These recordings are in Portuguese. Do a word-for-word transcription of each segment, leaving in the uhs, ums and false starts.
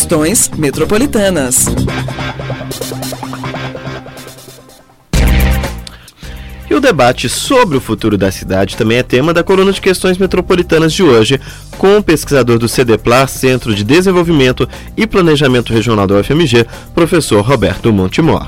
Questões Metropolitanas. E o debate sobre o futuro da cidade também é tema da coluna de Questões Metropolitanas de hoje, com o pesquisador do CEDEPLAR, Centro de Desenvolvimento e Planejamento Regional da U F M G, professor Roberto Montemor.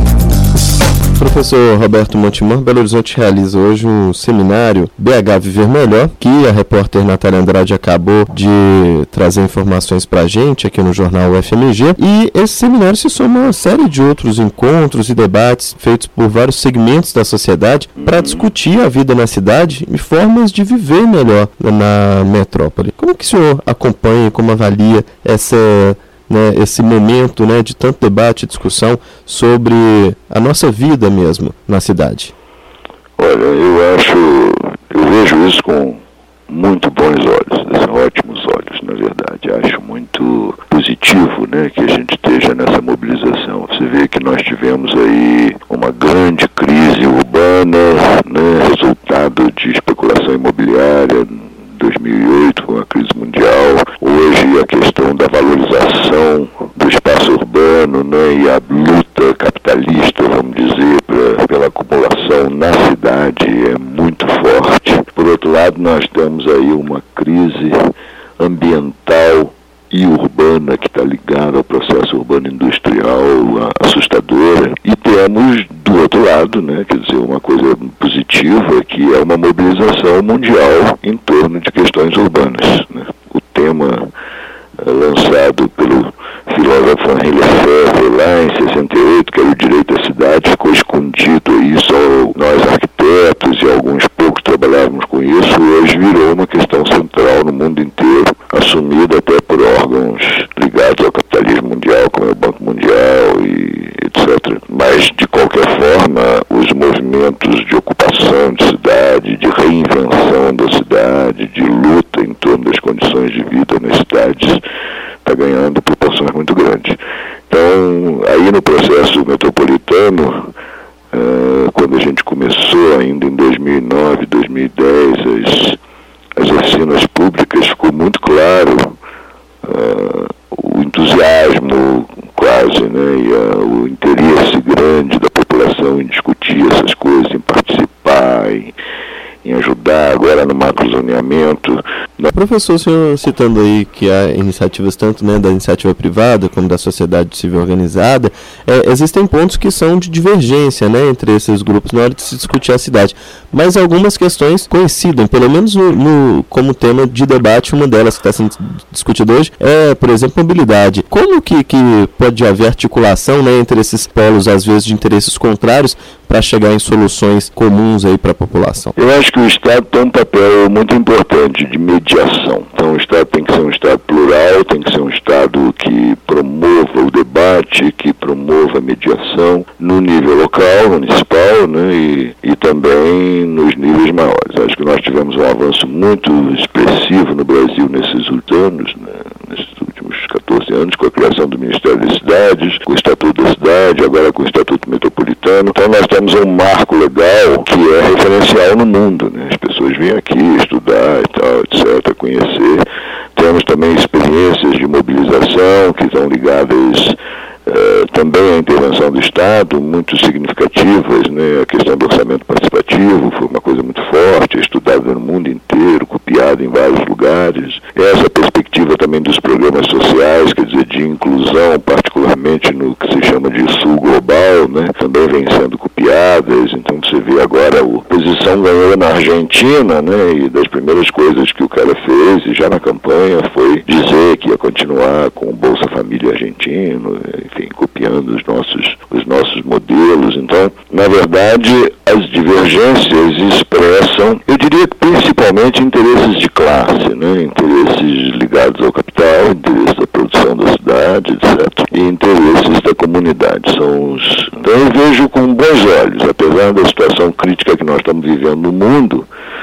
Professor Roberto Montemor, Belo Horizonte realiza hoje um seminário B H Viver Melhor, que a repórter Natália Andrade acabou de trazer informações para a gente aqui no jornal U F M G, e esse seminário se soma a uma série de outros encontros e debates feitos por vários segmentos da sociedade para discutir a vida na cidade e formas de viver melhor na metrópole. Como que o senhor acompanha, como avalia essa... Né, esse momento, né, de tanto debate e discussão sobre a nossa vida mesmo na cidade? Olha, eu acho, eu vejo isso com muito bons olhos, são ótimos olhos, na verdade. Acho muito positivo, né, que a gente esteja nessa mobilização. Você vê que nós tivemos aí uma grande crise urbana, né, resultado de especulação imobiliária. dois mil e oito, com a crise mundial. Hoje a questão da valorização do espaço urbano, né, e a luta capitalista, vamos dizer, pra, pela acumulação na cidade é muito forte. Por outro lado, nós temos aí uma crise ambiental e urbana que está ligada ao processo urbano industrial assustadora, e temos do outro lado, né, quer dizer, uma coisa positiva, que é uma mobilização mundial em torno de questões urbanas, né? O tema é, lançado pelo filósofo Henri Lefebvre lá em sessenta e oito, que era o direito à cidade, ficou escondido aí, só nós arquitetos e alguns poucos trabalhávamos com isso. Hoje virou uma questão central no mundo inteiro, assumida até por órgãos ligados ao capitalismo mundial, como é o Banco Mundial e etcétera. Mas, de qualquer forma, os movimentos de ocupação de cidade, de reinvenção da cidade, de luta em torno das condições de vida nas cidades, está ganhando proporções muito grandes. Então, aí no processo metropolitano, uh, quando a gente começou ainda em dois mil e nove, dois mil e dez, as, as oficinas públicas, ficou muito claro uh, o entusiasmo quase, né, e uh, o interesse grande da população em discutir essas coisas, em participar, em, em ajudar agora no macrozoneamento. Professor, o senhor citando aí que há iniciativas tanto, né, da iniciativa privada como da sociedade civil organizada, é, existem pontos que são de divergência, né, entre esses grupos na hora de se discutir a cidade, mas algumas questões coincidem, pelo menos no, no, como tema de debate. Uma delas que está sendo discutida hoje é, por exemplo, mobilidade. Como que, que pode haver articulação, né, entre esses polos, às vezes, de interesses contrários, para chegar em soluções comuns aí para a população? Eu acho que o Estado tem um papel muito importante de mediação. Então o Estado tem que ser um Estado plural, tem que ser um Estado que promova o debate, que promova a mediação no nível local, municipal, né, e, e também nos níveis maiores. Acho que nós tivemos um avanço muito expressivo no Brasil nesses últimos anos, né, nesses últimos catorze anos, com a criação do Ministério das Cidades, com o Estatuto da Cidade, agora com o Estatuto Metropolitano. Então nós temos um marco legal que é referencial no mundo, né? As pessoas vêm aqui estudar e tal, etcétera, conhecer. Temos também experiências de mobilização que estão ligadas Uh, também a intervenção do Estado, muito significativas, né? A questão do orçamento participativo foi uma coisa muito forte, estudada no mundo inteiro, copiada em vários lugares. Essa perspectiva também dos programas sociais, quer dizer, de inclusão, particularmente no que se chama de Sul Global, né? Também vem sendo copiadas. Então você vê agora a oposição ganhou na Argentina, né? E das primeiras coisas que o cara fez, e já na campanha, foi dizer que ia continuar com o Bolsa Família argentino, enfim, copiando os nossos, os nossos modelos. Então, na verdade, as divergências expressam, eu diria que principalmente interesses de classe, né? Interesses ligados ao capital, interesses da produção da cidade, etcétera, e interesses da comunidade. São os... Então eu vejo com bons olhos, apesar da situação crítica que nós estamos vivendo no mundo,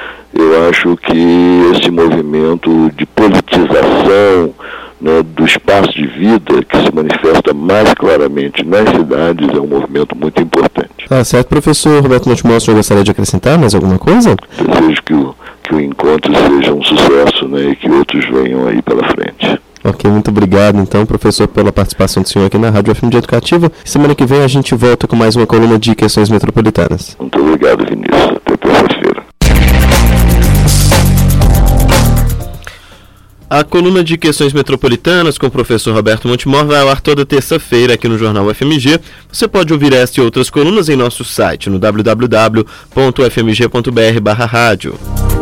eu acho que esse movimento de politização, né, do espaço de vida que se manifesta mais claramente nas cidades é um movimento muito importante. Tá certo, professor Roberto Montemor, o senhor gostaria de acrescentar mais alguma coisa? Desejo que o, que o encontro seja um sucesso, né, e que outros venham aí pela frente. Ok, muito obrigado, então, professor, pela participação do senhor aqui na Rádio F M G Educativa. Semana que vem a gente volta com mais uma coluna de questões metropolitanas. Muito obrigado, Vinícius. Até terça-feira. A coluna de questões metropolitanas com o professor Roberto Montemor vai ao ar toda terça-feira aqui no Jornal F M G. Você pode ouvir esta e outras colunas em nosso site no w w w ponto f m g ponto b r barra rádio.